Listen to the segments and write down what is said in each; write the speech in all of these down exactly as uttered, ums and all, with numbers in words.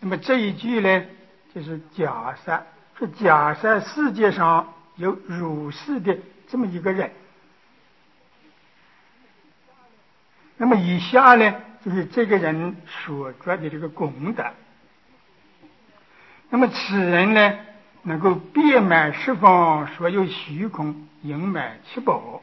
那么这一句呢，就是假设说假设世界上有如是的这么一个人。那么以下呢，就是这个人所做的这个功德。那么此人呢，能够遍满十方所有虚空，盈满七宝。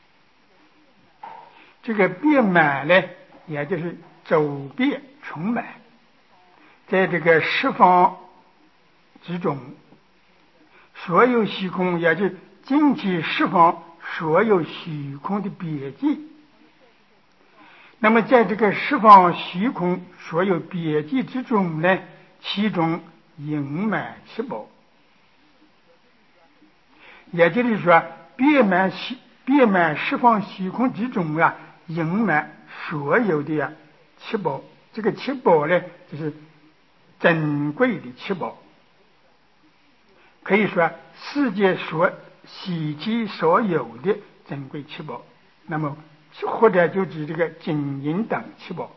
这个遍满呢，也就是周遍充满，在这个十方之中，所有虚空，也就尽其十方所有虚空的边际。那么在这个十方虚空所有边际之中呢，其中盈满七宝，也就是说遍满虚遍满十方虚空之中啊，盈满所有的啊七宝。这个七宝呢，就是珍贵的七宝，可以说世界所稀奇所有的珍贵七宝。那么或者就指这个金银等七宝。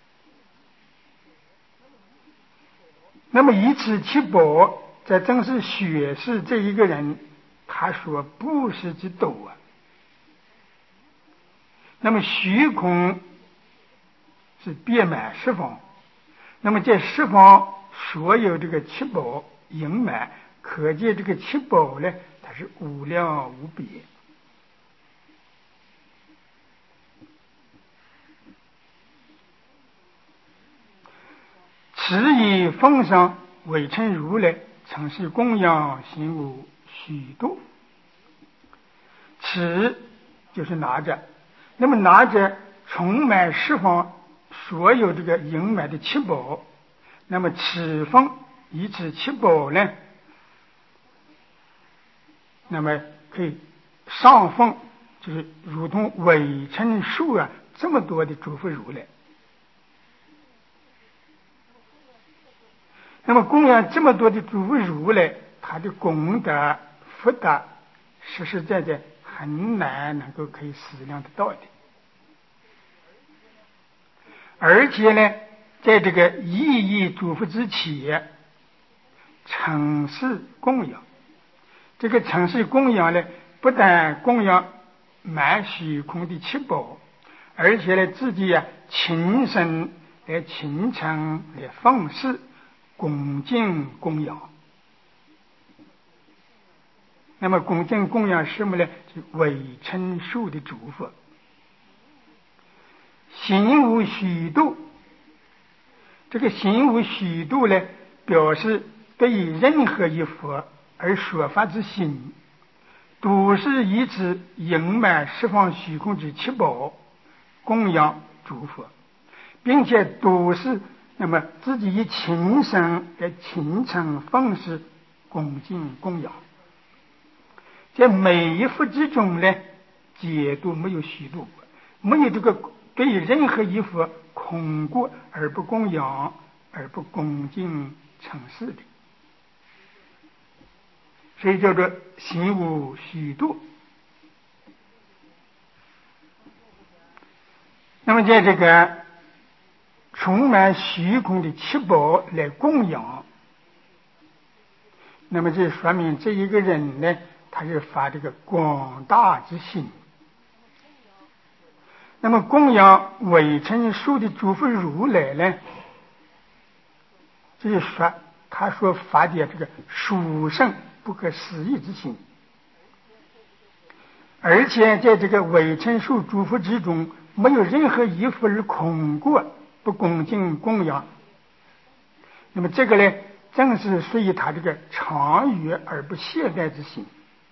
那么以此七宝，这正是显示这一个人他所布施之多啊。那么虚空是遍满十方，那么在十方所有这个七宝盈满，可见这个七宝呢，它是无量无边。此以奉上伪称如来，曾是供养行无许多。此就是拿着，那么拿着充满十方所有这个盈满的七宝，那么此奉以此七宝呢，那么可以上奉，就是如同伪称数啊这么多的诸佛如来。那么供养这么多的诸佛如来，他的功德福德实实在在很难能够可以思量得到的。而且呢，在这个一亿诸佛之起，承事供养。这个承事供养呢，不但供养满虚空的七宝，而且呢自己啊亲身来虔诚来奉事恭敬供养。那么恭敬供养什么呢？就伪称数的诸佛，行无虚度。这个行无虚度呢，表示对于任何一佛而说法之心，都是以此盈满十方虚空之七宝供养诸佛，并且都是那么自己以亲身来虔诚奉事恭敬供养。在每一佛之中呢，皆都没有虚度，没有这个对于任何一佛空过而不供养而不恭敬承事的，所以叫做行无虚度。那么在这个充满虚空的七宝来供养，那么这说明这一个人呢，他是发这个广大之心。那么供养伪称数的诸佛如来呢，就是说他所发的这个殊胜不可思议之心，而且在这个伪称数诸佛之中，没有任何一佛而空过不恭敬供养。那么这个呢，正是属于他这个长远而不懈怠之心。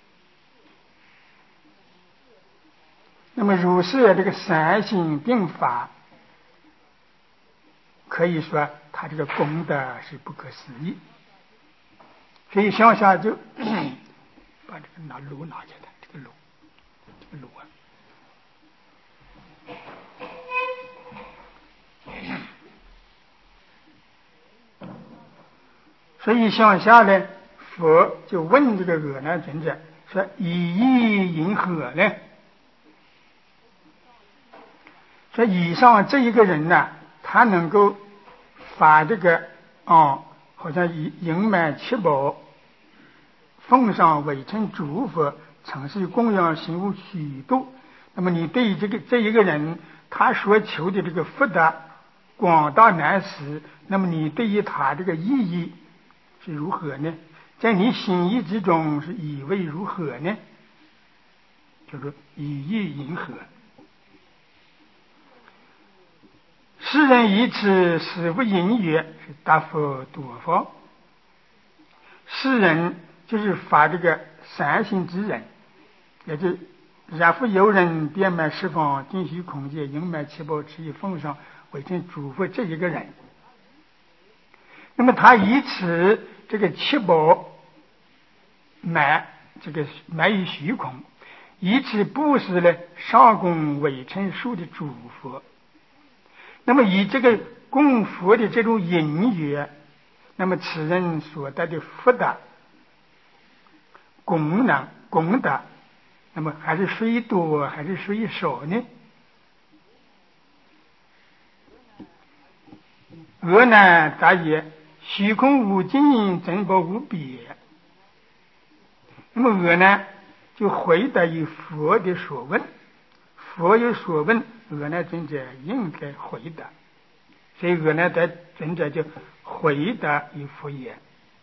那么如是这个三心并发，可以说他这个功德是不可思议。所以向下就把这个拿炉拿起来，这个炉这个炉啊，所以向下呢，佛就问这个阿难尊者说：以意因何呢？说以上这一个人呢，他能够发这个啊，好像以盈满七宝，奉上伪称诸佛，曾是供养行无许多。那么你对于这个这一个人，他所求的这个福德广大难识，那么你对于他这个意义是如何呢？在你心意之中是以为如何呢？就是以意迎合。世人以此使不淫乐，是大佛多方。世人就是发这个善心之人，也就然复有人遍满十方尽虚空界，盈满七宝持以奉上为称诸佛，这一个人。那么他以此这个七宝满这个满于虚空，以此布施呢上供伪称数的诸佛。那么以这个供佛的这种淫乐，那么此人所得的福德功能功德，那么还是属于多还是属于少呢？俄呢答曰：虚空无尽，珍宝无别。那么俄呢就回答于佛的所问，佛有所问，俄呢尊者应该回答，所以俄呢在尊者就回答于佛言：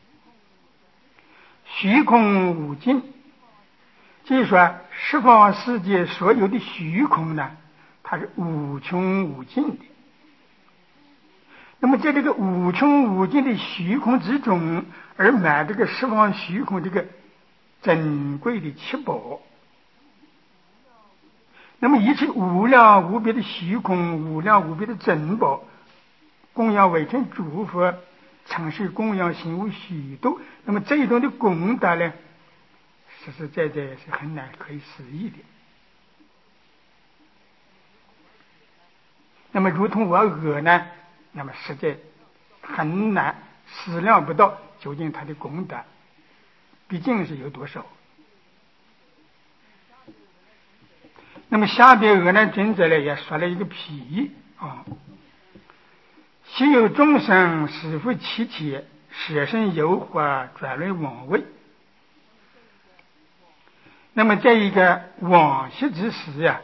虚空无尽，就是说十方世界所有的虚空呢，它是无穷无尽的。那么在这个无穷无尽的虚空之中，而满这个十方虚空这个珍贵的七宝，那么一切无量无边的虚空，无量无边的珍宝，供养伪称诸佛，曾是供养行无许多。那么这一种的功德呢，实实在在是很难可以思议的。那么如同我俄呢，那么实在很难思量不到究竟他的功德毕竟是有多少。那么下边俄难尊者呢也说了一个譬喻啊，昔有众生师父其切，舍身游化，转轮往位。那么在一个往昔之时呀、啊，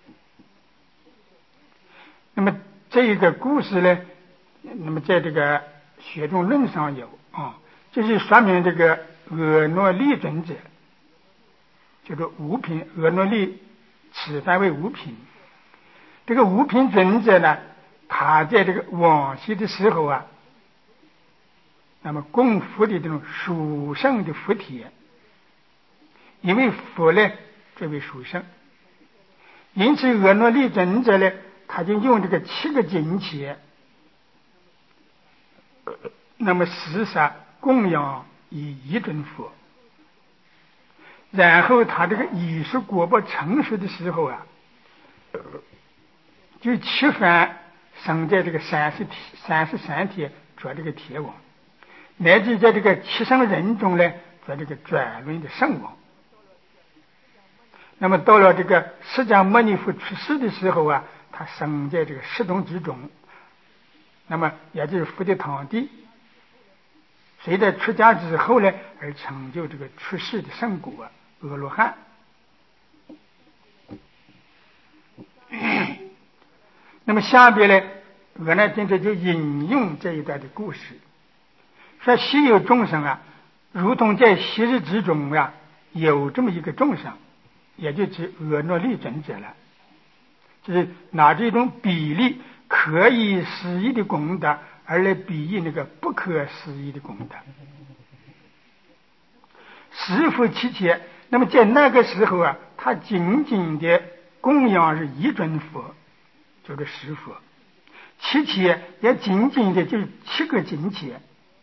那么这一个故事呢，那么在这个学中论上有啊，就是说明这个阿耨利尊者，就是无品，阿耨利此番为无品。这个无品尊者呢，他在这个往昔的时候啊，那么供佛的这种殊胜的福田，因为佛呢最为殊胜，因此阿耨利尊者呢，他就用这个七个金钱，那么施舍供养以一尊佛。然后他这个艺术果报成熟的时候啊，就七番生在这个三十三十三天做这个天王，乃至在这个七圣人中呢做这个转轮的圣王。那么到了这个释迦牟尼佛出世的时候啊，他生在这个十洞之中，那么也就是佛的堂弟，随着出家之后呢，而成就这个出世的圣果阿罗汉。那么下边呢，阿难尊者就引用这一段的故事，说昔有众生啊，如同在昔日之中啊，有这么一个众生，也就指阿耨利尊者了，就是拿这种比例可以思议的功德，而来比喻那个不可思议的功德。师父其切，那么在那个时候啊，他仅仅的供养是一尊佛，就是师父，其切也仅仅的就是七个金钱。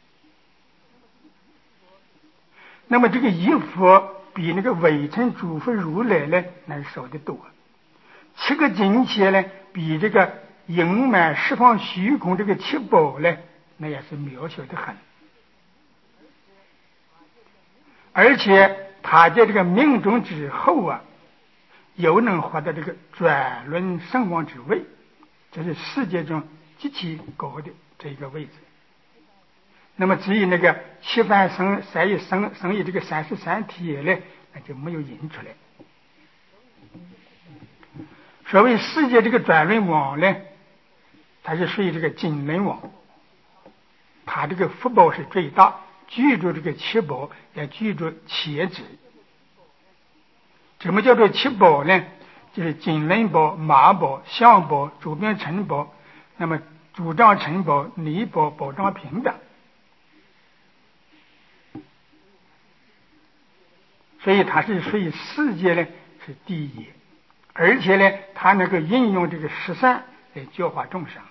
那么这个一佛比那个伪称诸佛如来呢，那是少得多。七个金钱呢，比这个盈满十方虚空这个七宝呢，那也是渺小的很。而且他在这个命中之后啊，又能获得这个转轮圣王之位，这是世界中极其高的这一个位置。 那么至于那个七番生三一生生意这个三十三帖呢，那就没有引出来。所谓世界这个转轮王呢，它是属于这个金轮王，它这个福报是最大，居住这个七宝，也居住茄子。什么叫做七宝呢？就是金轮宝、马宝、象宝、主编城宝，那么主张城宝、礼宝、宝藏平等。所以它是属于世界呢是第一，而且呢它能够应用这个十善来教化众生。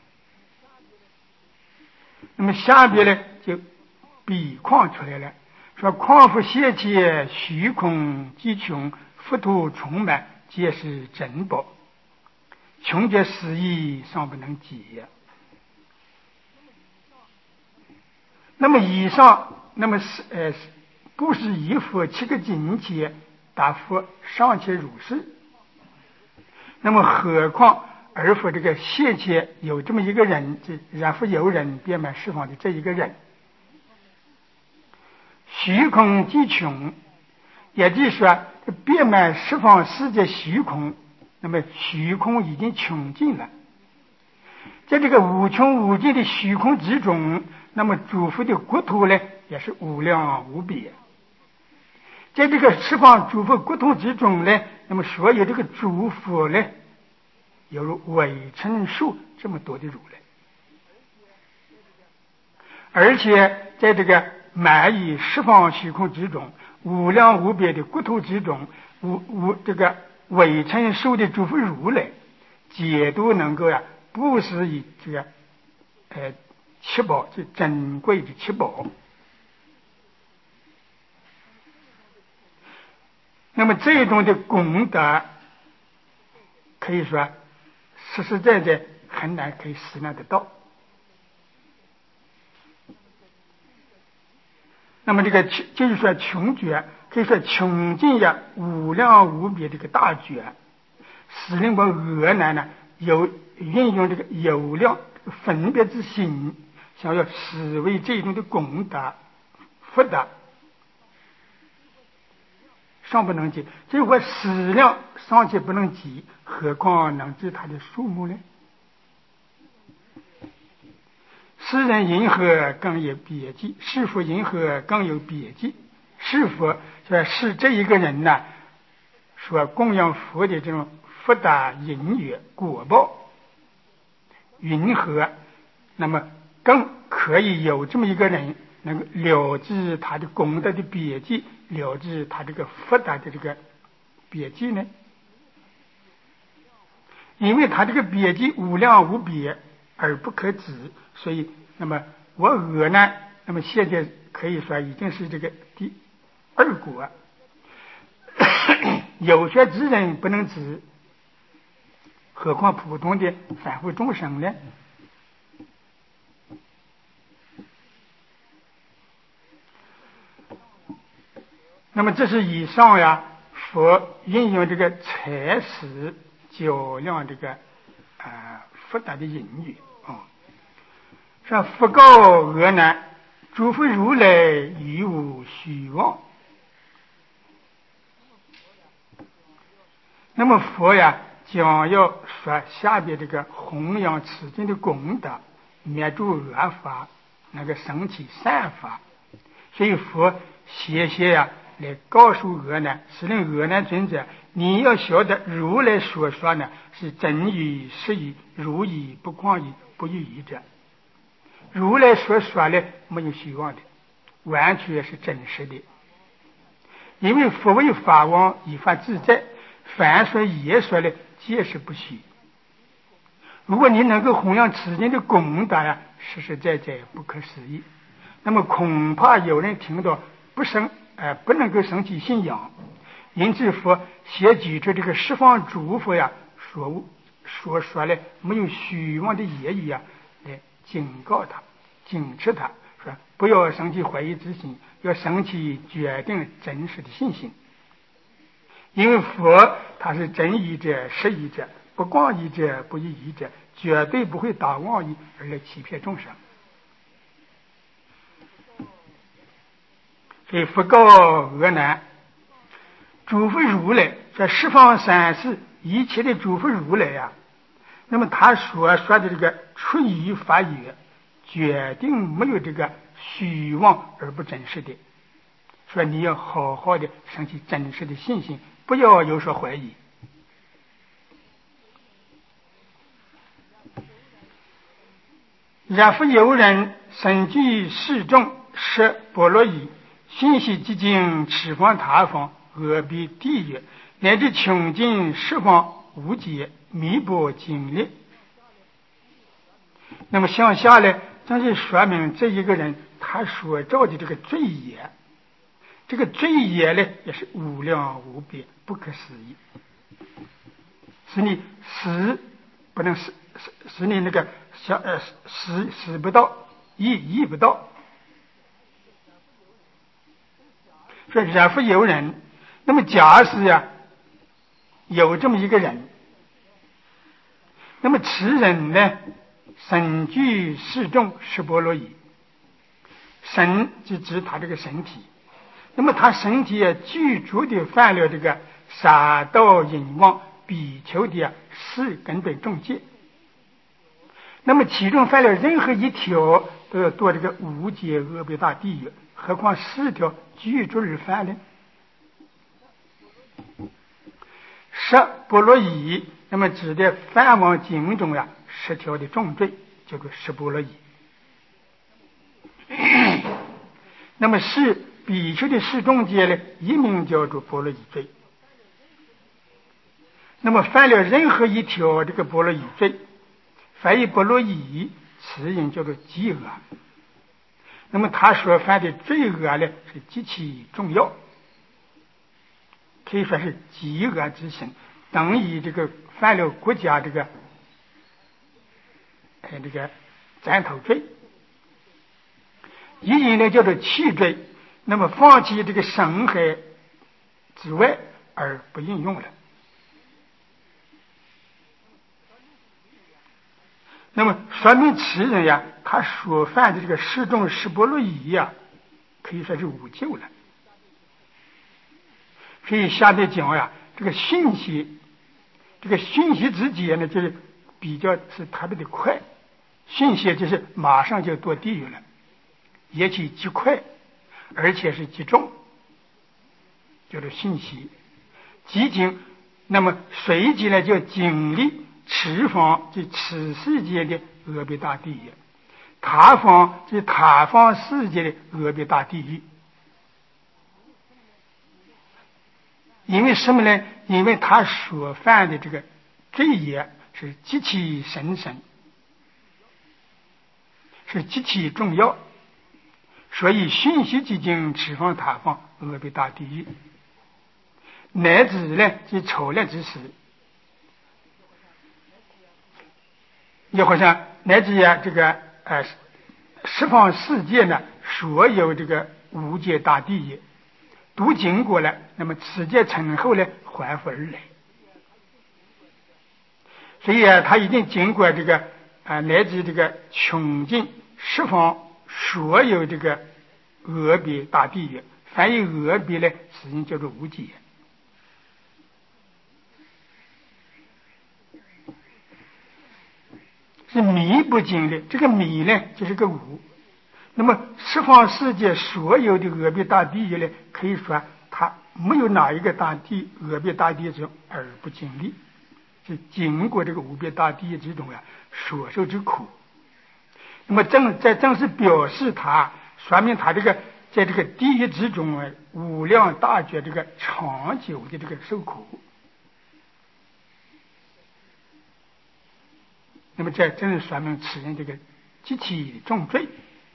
那么下边呢就比况出来了，说况复现前虚空极穷，佛土充满，皆是珍宝，穷则思义尚不能解。那么以上，那么是呃不是一佛七个境界，大佛尚且如是，那么何况而佛这个现前有这么一个人，这然复有人遍满十方的这一个人，虚空极穷，也就是说遍满十方世界虚空，那么虚空已经穷尽了。在这个无穷无尽的虚空之中，那么诸佛的国土呢也是无量无边。在这个十方诸佛国土之中呢，那么所有这个诸佛呢，犹如围城数这么多的如来，而且在这个满于十方虚空之中，无量无边的国土之中，无无这个围城数的诸佛如来，皆都能够呀、啊，布施以这个呃七宝，这珍贵的七宝。那么这种的功德，可以说实实在在很难可以思量得到。那么这个就是说穷觉，可以说穷尽呀无量无边这个大觉，使令我俄难呢有运用这个有量分别之心，想要实为这种的功德福德，尚不能及，这块矢量尚且不能及，何况能知它的数目呢？世人因何更有别记？是否因何更有别记？是否说是这一个人呢？说供养佛的这种福德因缘果报，云何？那么更可以有这么一个人，能够了知他的功德的别记，了知他这个福德的这个别记呢？因为他这个别记无量无别而不可知，所以那么我俄呢，那么现在可以说已经是这个第二果，有学之人不能知，何况普通的凡夫众生呢？那么这是以上呀，佛运用这个财识较量这个啊、呃、福德的隐喻啊，说佛告俄难，诸佛如来于无虚妄。那么佛呀将要说下边这个弘扬此经的功德，灭诸恶法，那个升起善法，所以佛谢谢呀来告诉俄难，是令俄难尊者，你要晓得如来所说呢是真语实语，如语不诳语，不逾语者。如来所说的没有虚妄的，完全是真实的。因为佛为法王，以法自在，凡说也说的皆是不虚。如果你能够弘扬此经的功德呀，实实在在不可思议，那么恐怕有人听到不生呃不能够升起信仰。因此佛先举出这个十方诸佛呀所所说的没有虚妄的言语呀，来警告他，警示他，说不要升起怀疑之心，要升起决定真实的信心。因为佛他是真语者实语者，不诳语者不逾语者，绝对不会打妄语而来欺骗众生。 以福告恶难。诸佛如来在十方三世一切的诸佛如来呀、啊，那么他所说的这个出于法语，决定没有这个虚妄而不真实的。说你要好好的升起真实的信心，不要有所怀疑。然复有人身具示众设波罗夷，信息极尽，十方他方，阿鼻地狱，乃至穷尽十方无界，弥波经历。那么向下呢，正是说明这一个人他所造的这个罪业，这个罪业呢也是无量无边，不可思议，使你死不能使使使你那个想呃死死不到，意意不到。说然复有人，那么假使呀有这么一个人，那么此人呢身具示众十波罗夷，身就指他这个身体，那么他身体啊具足的犯了这个杀盗淫妄比丘的四根本重戒，那么其中犯了任何一条都要堕这个无界恶别大地狱，何况四条具足而犯呢？十波罗夷，那么指的梵王经中呀十条的重罪，叫做十波罗夷。那么是比丘的示众戒呢，一名叫做波罗夷罪。那么犯了任何一条这个波罗夷罪，犯一波罗夷，此人叫做极恶。那么他所犯的罪恶呢是极其重要，可以说是极恶之行，等于这个犯了国家这个呃这个斩头罪。一人呢叫做弃罪，那么放弃这个伤害之外而不应用了。那么说明此人呀，他所犯的这个示众十波罗夷呀，可以说是无救了。所以下面讲呀，这个信息，这个信息之间呢，就是比较是特别的快，信息就是马上就堕地狱了，也许极快，而且是极重，叫做信息。极经，那么随即呢就经历此方即此世界的阿鼻大地狱，他方即他方世界的阿鼻大地狱。因为什么呢？因为他所犯的这个罪业是极其神圣，是极其重要，所以信息极经此方他方阿鼻大地狱，乃至呢即丑劣之时，也好像乃至呀这个呃十方世界呢，所有这个无界大地狱都经过了，那么此界成后呢还复而来。所以啊，他已经经过这个啊来自这个穷尽十方所有这个阿鼻大地狱，翻译阿鼻呢实际叫做无界。是弥不经历，这个弥呢就是个无。那么十方世界所有的阿鼻大地狱呢，可以说它没有哪一个大地阿鼻大地狱中而不经历，是经过这个无边大地狱之中啊所受之苦。那么正在正是表示他，说明他这个在这个地狱之中啊无量大觉这个长久的这个受苦。那么这正是说明此人这个极其重罪，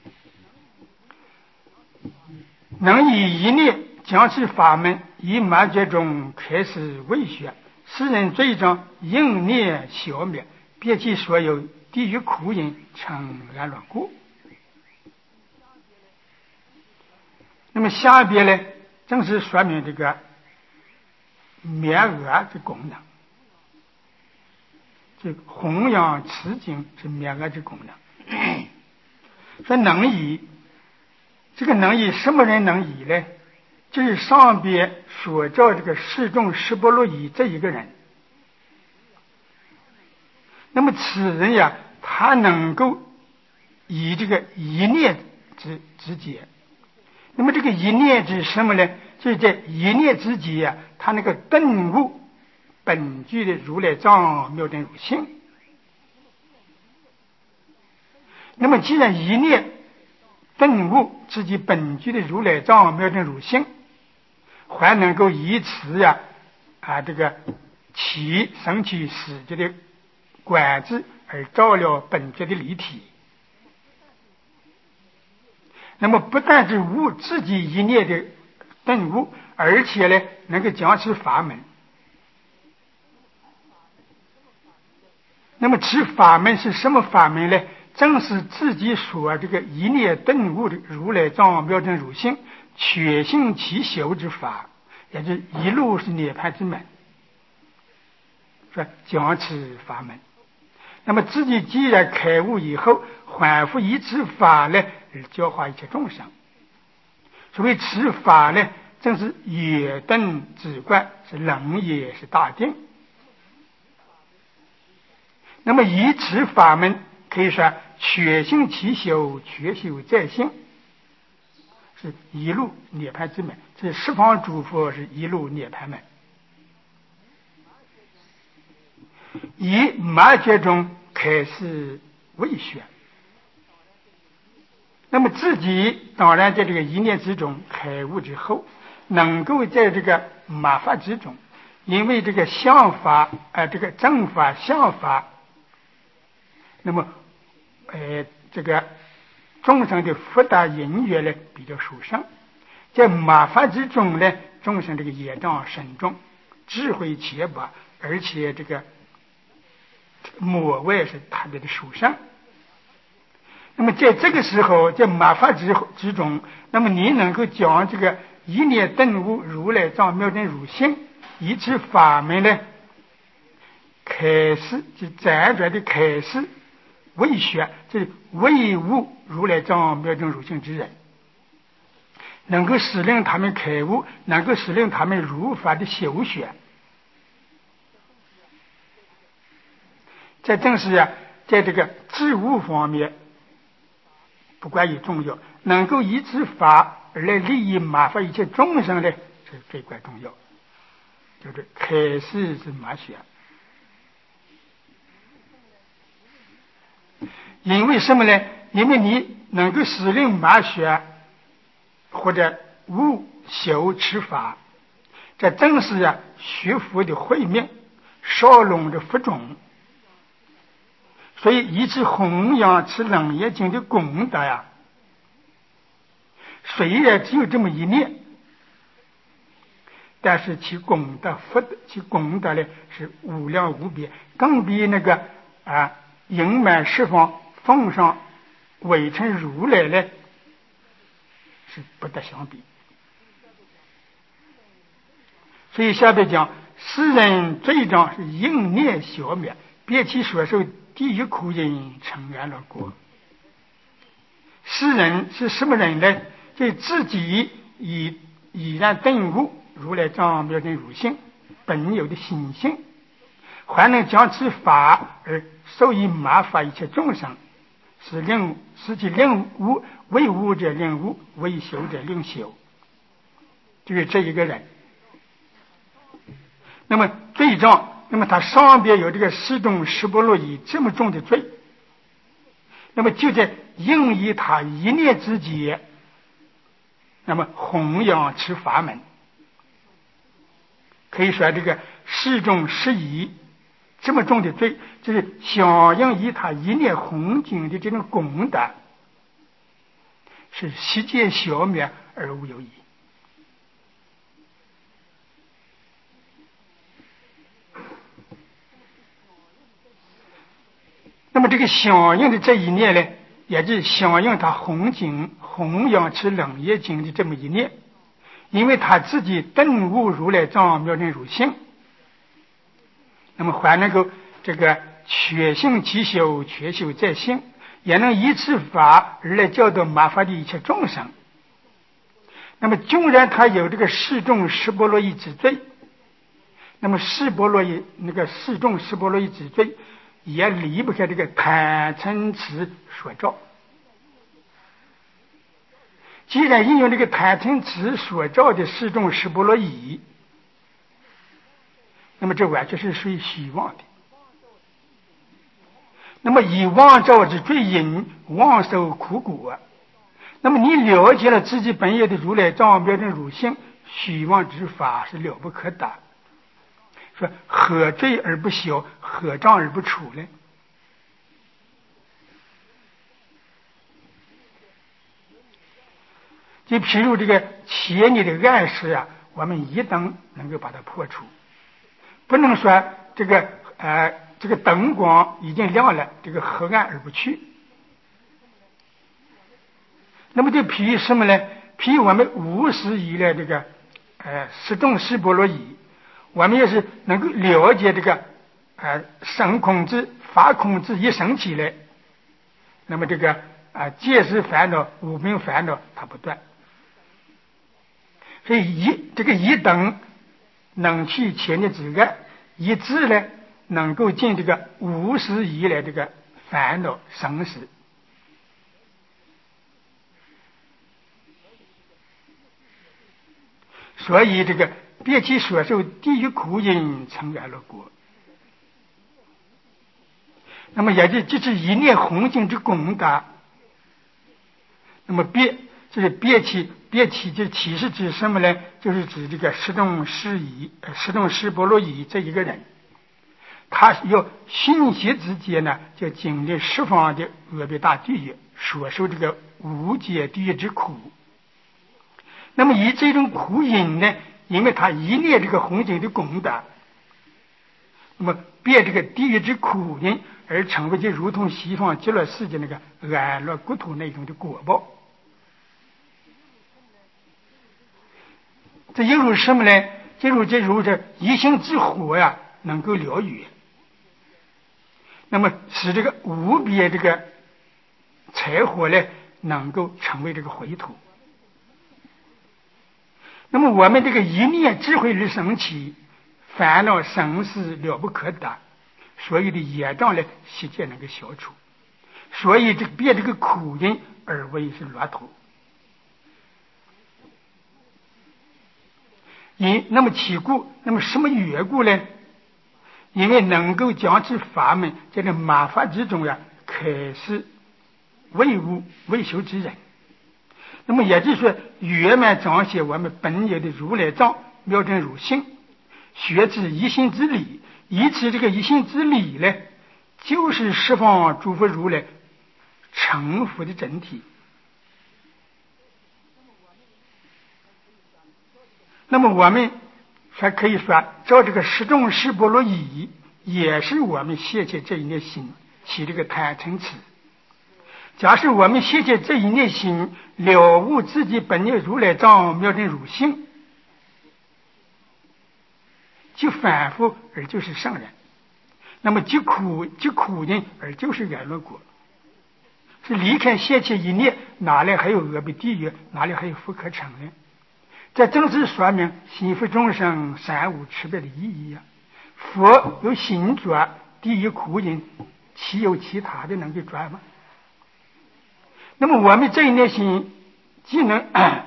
能以一念将其法门以马觉中开始为学，世人罪障应念消灭，别其所有地狱苦因成安乐故。那么下边呢，正是说明这个灭恶的功能。这弘扬此经是灭恶之功能。说能以这个能以什么人能以呢？就是上边所叫这个世众十波罗夷这一个人。那么此人呀，他能够以这个一念之之解。那么这个一念是什么呢？就是在一念之解呀，他那个顿悟本具的如来藏妙真如性。那么既然一念顿悟自己本具的如来藏妙真如性，还能够以此呀啊这个起升起使节的管制而照料本觉的离体。那么不但是悟自己一念的顿悟，而且呢能够讲持法门。那么此法门是什么法门呢？正是自己所这个一念顿悟的如来藏妙真如性确信其修之法，也就是一路是涅槃之门，说讲持法门。那么自己既然开悟以后，反复以此法呢而教化一切众生。所谓此法呢，正是也顿止观，是能也是大定。那么以此法门可以说确信其修，确修在性，是一路涅槃之门。这十方诸佛是一路涅槃门。以马觉中开始未学，那么自己当然在这个一念之中开悟之后，能够在这个马法之中，因为这个相法呃这个正法相法，那么呃这个众生的福德因缘呢比较殊胜，在马法之中呢，众生这个业障深重，智慧浅薄，而且这个末位是特别的殊胜。那么在这个时候，在马法之之中，那么你能够讲这个一念顿悟如来藏妙真如性，以此法门呢开始就辗转的开始为学，这为悟如来藏妙真如性之人，能够使令他们开悟，能够使令他们如法的修学。这正是啊，在这个治悟方面不关于重要，能够以此法而来利益马法一切众生呢，这是最关重要，就是开始是马学。因为什么呢？因为你能够使令马学或者悟修持法，这正是啊学佛的慧命，烧拢的佛种。所以以此弘扬此楞严经的功德呀，虽然只有这么一念，但是其功德福德其功德呢是无量无边，更比那个啊盈满十方奉上伪称如来呢是不得相比。所以下边讲世人罪障是应念消灭，别其所受地狱苦因，成安乐国。世人是什么人呢？就自己以已然顿悟如来藏妙真如性本有的心性，还能将此法而授以马法一切众生，使令使其令悟，为悟者令悟，为修者令修，就是这一个人。那么罪障，那么他上边有这个十种十波罗夷这么重的罪，那么就在应以他一念之间，那么弘扬持法门，可以说这个十种十夷这么重的罪，就是响应以他一念弘经的这种功德，是悉皆消灭而无有疑。那么这个响应的这一念呢，也就是响应他弘经弘扬持楞严经的这么一念，因为他自己顿悟如来藏妙真如性，那么还能够这个确信其修，确修在性，也能以此法而来教导马法的一切众生， 那么纵然他有这个示众十波罗夷之罪，那么示波罗夷那个示众十波罗夷之罪也离不开这个贪嗔痴所造。既然应用这个贪嗔痴所造的示众十波罗夷，那么这完全是属于虚妄的。那么以妄造之罪因，妄受苦果。那么你了解了自己本有的如来藏标准如性，虚妄之法是了不可达。说何罪而不消，何障而不除呢？就譬如这个前里的暗示啊，我们一灯能够把它破除，不能说这个呃这个灯光已经亮了，这个黑暗而不去。那么就譬如什么呢？譬如我们无始以来这个呃十种十波罗夷，我们要是能够了解这个呃生空智、法空智一生起来，那么这个啊、呃、戒识烦恼、无明烦恼它不断。所以一这个一等能去前的之爱，一智呢能够进这个无始以来这个烦恼生死。所以这个别其所受地狱苦因成安乐国。那么也就这是一念红净之功德。那么别就是别其别其就其是指什么呢？就是指这个十种十夷十种十波罗夷这一个人，他要信息之间呢，就经历十方的恶别大地狱，所受这个无界地狱之苦。那么以这种苦因呢，因为他一念这个红净的功德，那么变这个地狱之苦因，而成为就如同西方极乐世界那个安乐国土那种的果报。这犹如什么呢？犹如这如这一心之火呀，能够燎原，那么使这个无别这个柴火呢，能够成为这个灰土。那么我们这个一念智慧而升起，烦恼生死了不可达，所有的业障呢，悉皆能够消除。所以这个变这个苦因而为是骆驼。因那么其故，那么什么缘故呢？因为能够将之法门在这马法之中呀，开始为悟为修之人。那么也就是说，圆满彰显我们本有的如来藏妙真如性，学知一心之理，以此这个一心之理呢，就是十方诸佛如来成佛的整体。那么我们还可以说，照这个十种十波罗夷，也是我们现前这一念心起这个贪嗔痴。假使我们现前这一念心了悟自己本有如来藏妙真如性，即反复而就是圣人，那么即苦即苦因而就是安乐果。是离开现前一念，哪里还有恶别地狱，哪里还有福可成呢？这正是说明心佛众生三无区别的意义啊！佛有心转地狱苦因，岂有其他的能够转吗？那么我们这一念心既能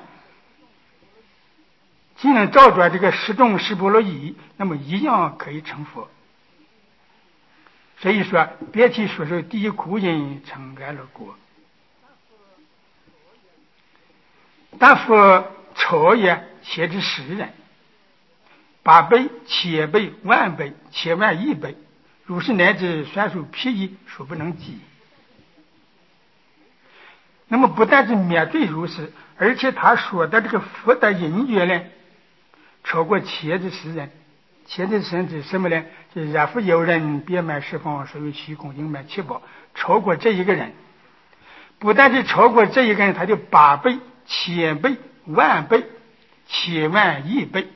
既能照转这个十种十波罗夷，那么一样可以成佛。所以说别其所受地狱苦因成安乐国。大佛超越且知十人，八倍、千倍、万倍、千万亿倍，如是乃至算数譬喻，所不能及。那么不但是灭罪如是，而且他说的这个福德因缘呢，超过千之十人。千之十人指什么呢？就是若复有人遍满十方，所有虚空盈满七宝，超过这一个人。不但是超过这一个人，他就八倍、千倍、万倍、千万亿倍。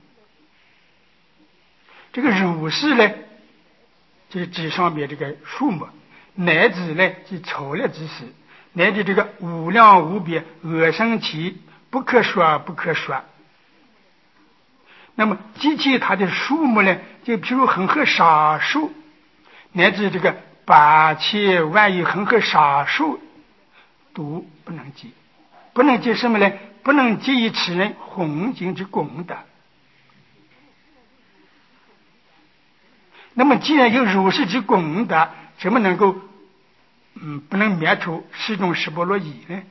这个如是呢，就是指上面这个数目，乃至呢，即超越之时，乃至这个无量无边恶生起不可说不可说。那么及其它的数目呢，就譬如恒河沙数，乃至这个八千万亿恒河沙数都不能及。不能及什么呢？不能及以此人弘经之功德。那么既然有如是之功德，怎么能够嗯不能灭除十种十波罗夷呢？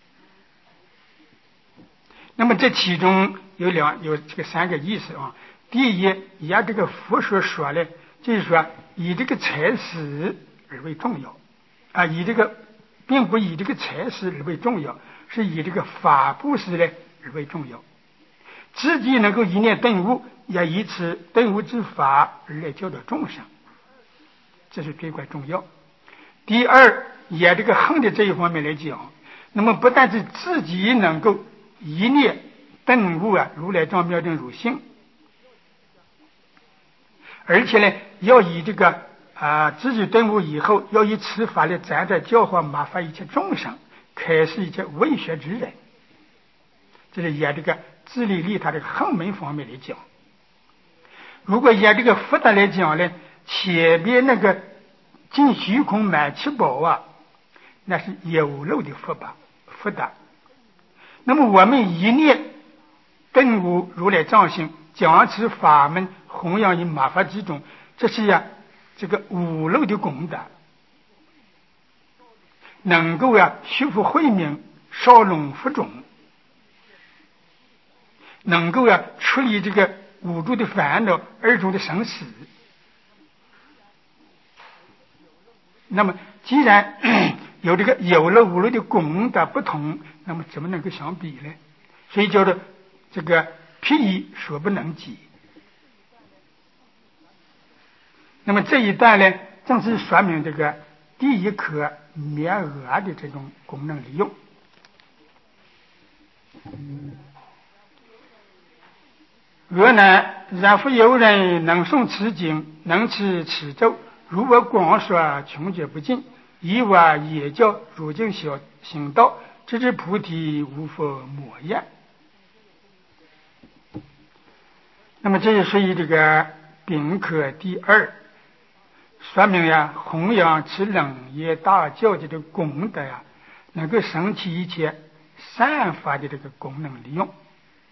那么这其中有两有这个三个意思啊。第一，以这个佛所说呢，就是说以这个财施而为重要啊，以这个并不以这个财施而为重要，是以这个法布施呢而为重要。自己能够一念顿悟，也以此顿悟之法而来教导众生，这是最关重要。第二，也这个恒的这一方面来讲，那么不但是自己能够一念顿悟啊，如来藏妙正如性，而且呢，要以这个啊自己顿悟以后，要以此法来暂在教化马发一切众生，开示一切未学之人。这是以这个自利利他这个恒门方面来讲。如果以这个福德来讲呢，前面那个尽虚空满七宝啊，那是有漏的福吧福德。那么我们一念顿悟如来藏性，讲此法门弘扬于马法之中，这是呀这个五漏的功德，能够呀修复慧命，少拢福种，能够呀处理这个五住的烦恼，二住的生死。那么既然有这个有了五漏的功德不同，那么怎么能够相比呢？所以叫做这个譬以所不能及。那么这一段呢，正是说明这个第一颗灭恶的这种功能利用。恶难，然复有人能诵此经，能持此咒，如我广说，穷绝不尽，以我也教如今小行道，直至菩提无佛莫言。那么这是属于这个宾科第二，说明呀弘扬此楞严大教的这个功德呀，能够升起一切善法的这个功能利用。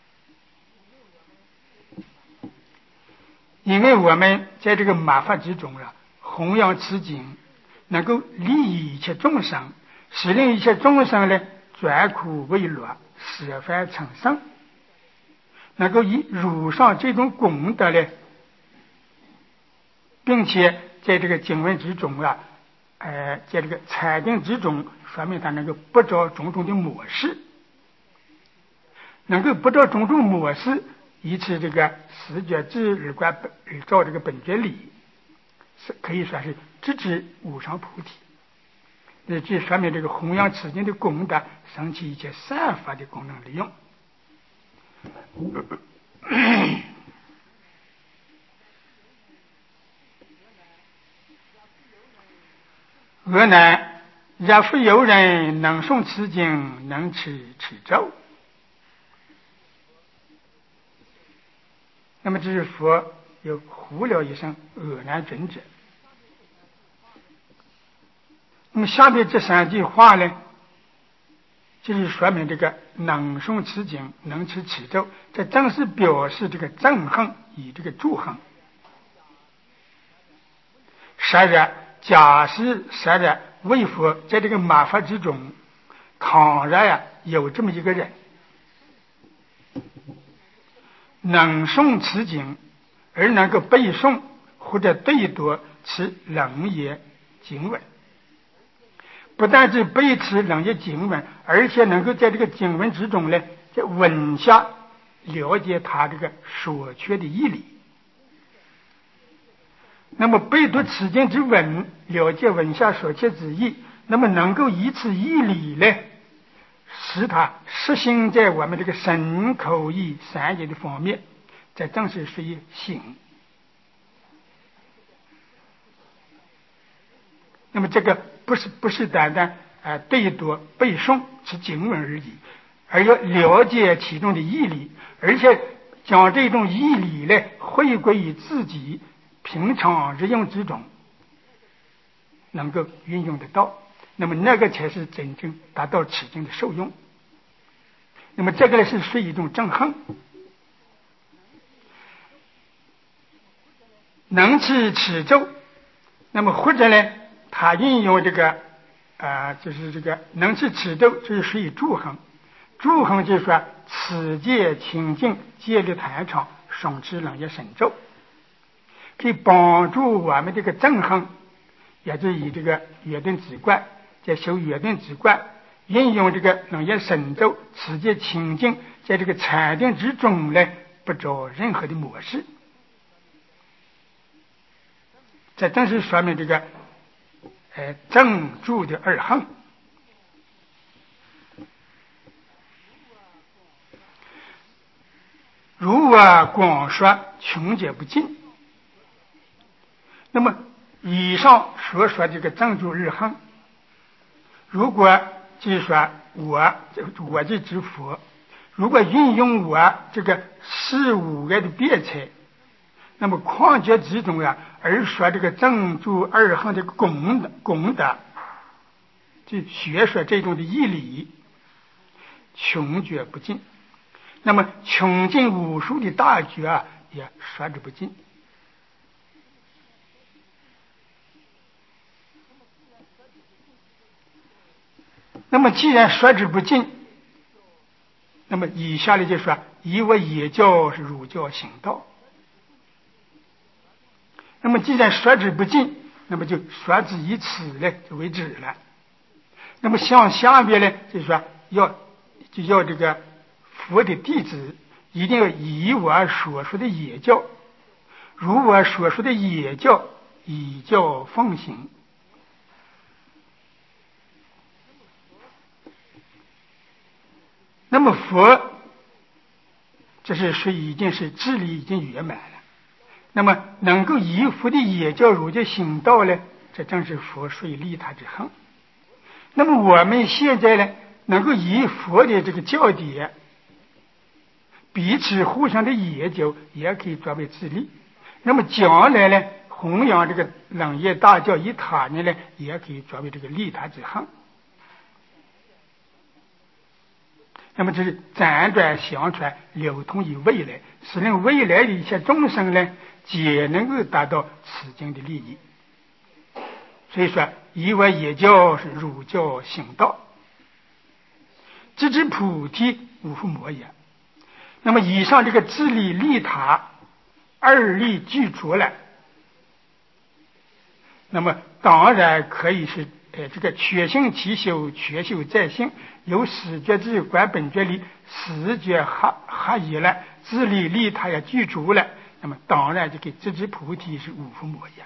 因为我们在这个马法之中啊，弘扬此经，能够利益一切众生，使令一切众生呢转苦为乐，舍凡成圣，能够以如上这种功德呢，并且在这个经文之中啊，呃，在这个禅定之中，说明他能够不着种种的模式，能够不着种种模式，以此这个十觉智而观本而照这个本觉理，是可以说是直至无上菩提。那这说明这个弘扬此经的功德，升起一切善法的功能利用。恶难，若复有人能诵此经，能持此咒。那么这是佛又呼了一声恶难尊者。那么下面这三句话呢，就是说明这个能诵此经，能持此咒，这正是表示这个正行与这个助行。实然，假使实然为佛在这个马法之中，倘若呀有这么一个人，能诵此经，而能够背诵或者对读此楞严经文，不但是背持楞严经文，而且能够在这个经文之中呢，在文下了解他这个所缺的义理。那么背读此经之文，了解文下所缺之意，那么能够以此义理呢，使他实行在我们这个身口意三业的方面，这正是属于行。那么这个不是不是单单啊、呃、对读背诵是经文而已， 而要了解其中的义理，而且将这种义理呢回归于自己平常日用之中，能够运用得到，那么那个才是真正达到持经的受用。那么这个呢是属于一种正行。能持持咒，那么或者呢他运用这个啊、呃，就是这个能持持咒，这是属于助行。助行就是说此戒清净戒律坛场诵持楞严神咒，可以帮助我们这个正行，也就是以这个约定止观，在修约定止观，运用这个楞严神咒，此戒清净，在这个禅定之中呢，不着任何的模式。这正是说明这个呃正住的二行。如我广说穷解不尽，那么以上所说这个正住二行，如果就是说我我这只佛，如果运用我这个四五个的辩才，那么况且之中啊，而说这个正住二行的功德功德，就学说这种的义理，穷绝不尽。那么穷尽无数的大觉啊，也说之不尽。那么既然说之不尽，那么以下的就说以我也教是儒教行道。那么既然说之不尽，那么就说之以此呢就为止了。那么向下边呢就是说要就要这个佛的弟子一定要以我所说的也教，如我所说的也教，以教奉行。那么佛这是说已经是智力已经圆满了，那么能够以佛的也教儒家行道呢，这正是佛说利他之行。那么我们现在呢能够以佛的这个教典彼此互相的研究，也可以作为自利。那么将来呢弘扬这个楞严大教以他呢，也可以作为这个利他之行。那么这是辗转相传，流通于未来，使令未来的一切众生呢，皆能够达到此经的利益。所以说，以我也教是儒教行道，直至菩提无复魔也。那么以上这个自利利他二利具足了，那么当然可以是呃这个确信其修，确修在行，有始觉智观本觉理，始觉合合一了，自利利他也具足了，那么当然就给直至菩提是无复魔也。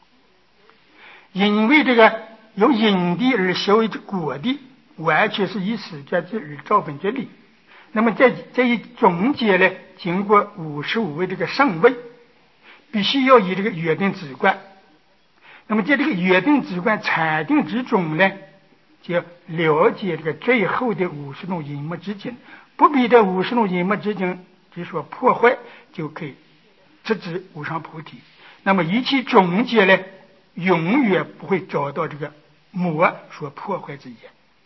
因为这个由因地而修果地，完全是以始觉智而照本觉理。那么在这一总结呢，经过五十五位这个圣位，必须要以这个约定止观。那么在这个约定止观禅定之中呢，就要了解这个最后的五十种阴魔之境，不必这五十种阴魔之境就说破坏，就可以直至无上菩提。那么一切总结呢，永远不会找到这个魔所破坏之业。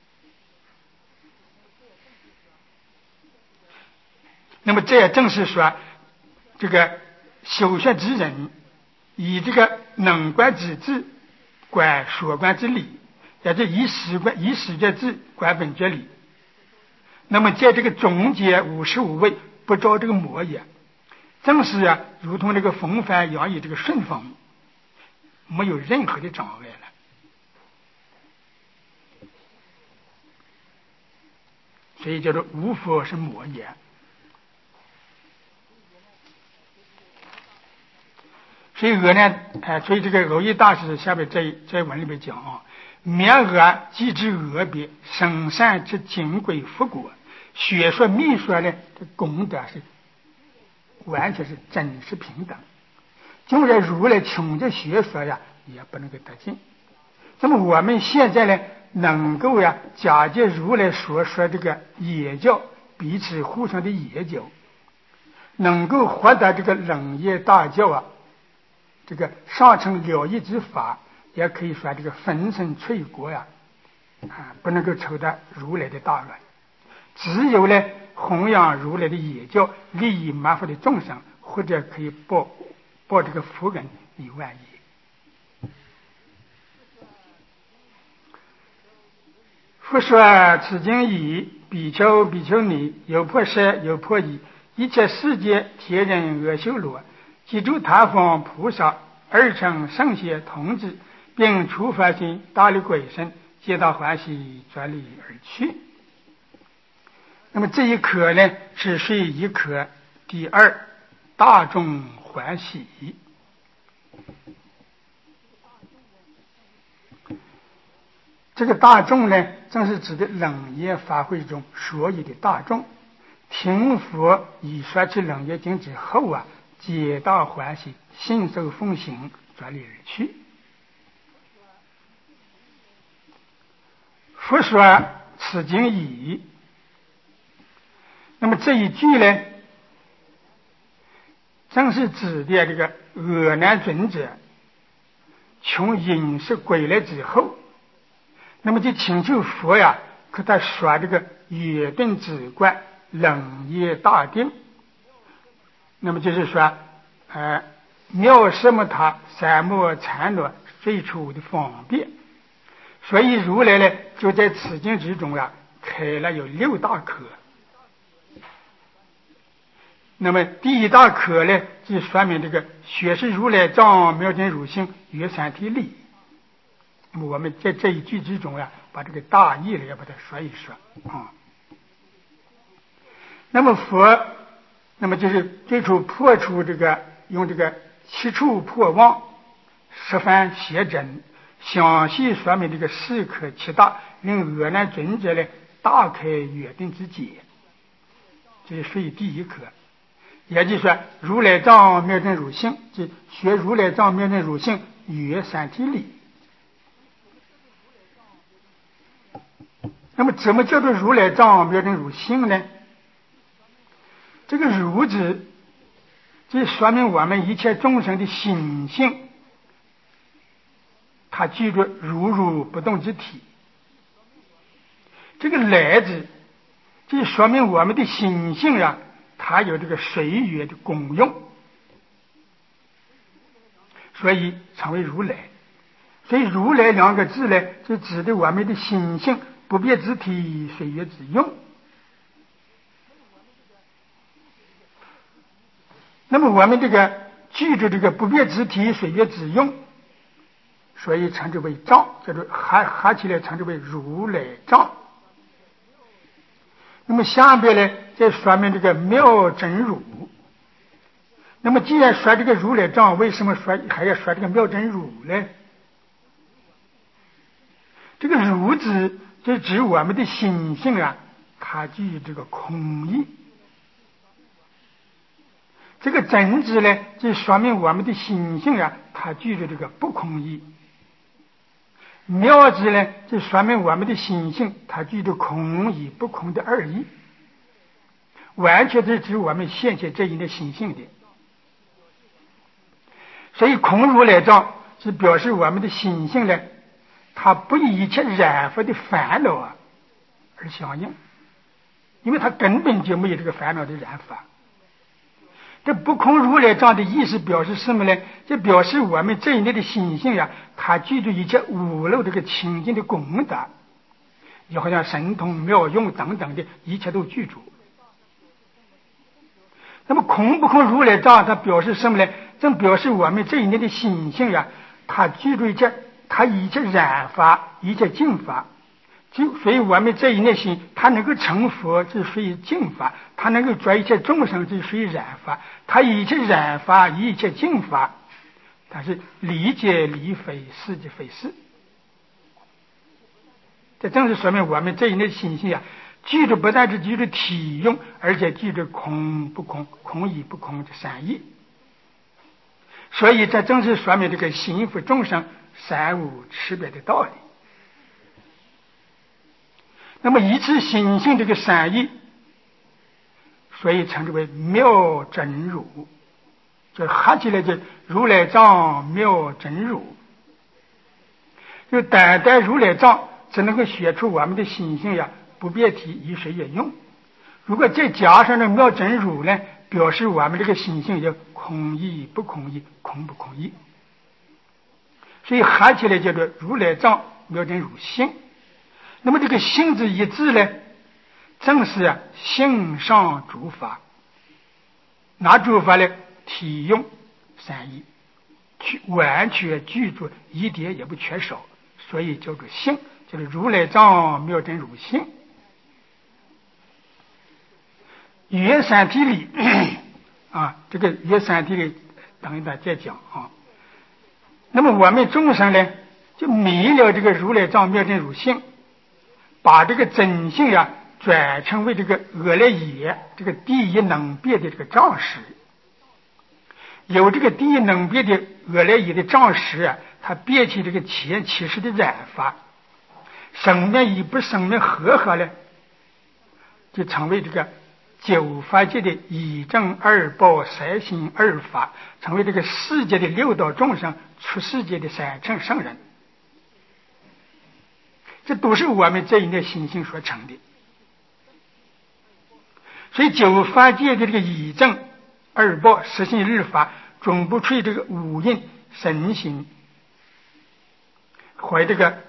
那么这也正是说，这个修学之人以这个能观之智观所观之理，也就以始观以始觉智观本觉理。那么在这个总结五十五位不着这个魔也，正是啊，如同这个风帆洋溢这个顺风，没有任何的障碍了。所以叫做无佛是魔也。所以俄呢，哎，所以这个耦益大师下边在在文里边讲啊，灭恶即之恶别，生善之金贵福果，学说密说呢，这功德是完全是真实平等。就连如来穷的学说呀，也不能够得尽。那么我们现在呢， 能够呀假借如来所说这个业教，彼此互相的业教，能够获得这个冷业大教啊，这个上乘了义之法，也可以说这个粉身碎骨呀，啊，不能够抽得如来的大愿。只有呢弘扬如来的业教，利益满佛的众生，或者可以报报这个福恩一万亿。佛说此经已，比丘比丘尼有破舍有破疑，一切世界天人阿修罗及诸他方菩萨二乘圣贤同志，并出发心大力鬼神，皆大欢喜转离而去。那么这一课呢是属于一课第二，大众欢喜。这个大众呢，正是指的冷业法会中所有的大众，听佛已说起冷业经之后啊，皆大欢喜，信受奉行，转离而去。佛说此经已，那么这一句呢，正是指的这个阿难尊者从饮食归来之后，那么就请求佛呀，给他说这个月定止观冷业大定。那么就是说，呃，妙什么他三摩禅罗最初的方便。所以如来呢，就在此经之中啊，开了有六大科。那么第一大科呢，就说明这个学识如来藏妙真如性约三体理。那么我们在这一句之中啊，把这个大意呢要把它说一说啊。那么佛，那么就是最初破除这个，用这个七处破妄，十番邪真，详细说明这个四科七大，令阿难尊者呢大开约定之解。这是属于第一科。也就是说，如来藏妙真如性，即学如来藏妙真如性约三体理。那么怎么叫做如来藏妙真如性呢？这个如字，这说明我们一切众生的心性，它具着如如不动之体。这个来字，这说明我们的心性啊，它有这个随缘的功用，所以称为如来。所以如来两个字呢，就指的我们的心性不变之体，随缘之用。那么我们这个具着这个不变之体，随缘之用，所以称之为藏，叫做合合起来称之为如来藏。那么下边呢，再说明这个妙真如。那么既然说这个如来藏，为什么说还要说这个妙真如呢？这个如字就指我们的心性啊，它具有这个空义。这个真字呢，就说明我们的心性啊，它具有这个不空义。妙字呢，就说明我们的心性它具有空义不空的二义，完全是指我们现前这一的心性的。所以空如来藏是表示我们的心性呢，它不以一切染法的烦恼啊而相应，因为它根本就没有这个烦恼的染法。这不空如来藏的意思表示什么呢？这表示我们这一类的心性呀，它具足一切五漏这个清净的功德，就好像神通妙用等等的一切都具足。那么空不空如来藏，它表示什么呢？正表示我们这一类的心性呀，它具足一切，它一切染法，一切净法。就所以我们这一类心，它能够成佛，就属于净法；它能够转一切众生，就属于染法。它一切染法，一切净法，它是理解理非，事即非事。这正是说明我们这一类心性啊，具着不但是具着体用，而且具着空不空、空义不空的三义。所以这正是说明这个心佛众生三无区别的道理。 那么以此心性这个三义，所以称之为妙真如，就合起来就如来藏妙真如。就单单如来藏只能够写出我们的心性呀，不变体以谁也用。如果再加上这妙真如呢，表示我们这个心性就空义不空义，空不空义，所以合起来叫做如来藏妙真如性。那么这个性字一字呢，正是啊性上诸法。哪诸法呢？体用三义，完全具足，一点也不缺少，所以叫做性，就是如来藏妙真如性。语言三体里啊，这个语言三体里等一等再讲啊。那么我们众生呢，就迷了这个如来藏妙真如性，把这个真性呀转成为这个阿赖耶这个第一能变的这个障识。有这个第一能变的阿赖耶的障识啊，它变起这个前七识的染法，生命与不生命合合呢，就成为这个九法界的一正二报三心二法，成为这个世界的六道众生，出世界的三乘圣人。这都是我们这一念心性所成的。所以九法界的这个一正二报十心二法，总不出这个五蕴身心和这个